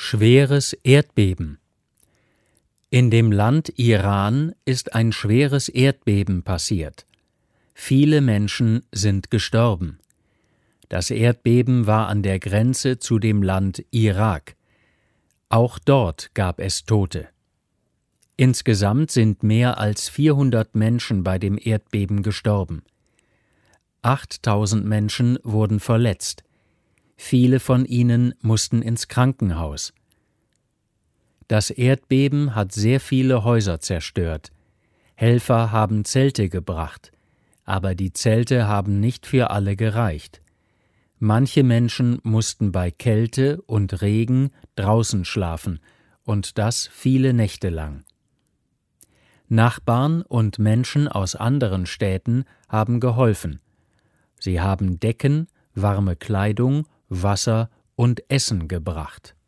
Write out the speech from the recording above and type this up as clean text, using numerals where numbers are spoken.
Schweres Erdbeben. In dem Land Iran ist ein schweres Erdbeben passiert. Viele Menschen sind gestorben. Das Erdbeben war an der Grenze zu dem Land Irak. Auch dort gab es Tote. Insgesamt sind mehr als 400 Menschen bei dem Erdbeben gestorben. 8000 Menschen wurden verletzt. Viele von ihnen mussten ins Krankenhaus. Das Erdbeben hat sehr viele Häuser zerstört. Helfer haben Zelte gebracht, aber die Zelte haben nicht für alle gereicht. Manche Menschen mussten bei Kälte und Regen draußen schlafen, und das viele Nächte lang. Nachbarn und Menschen aus anderen Städten haben geholfen. Sie haben Decken, warme Kleidung, Wasser und Essen gebracht.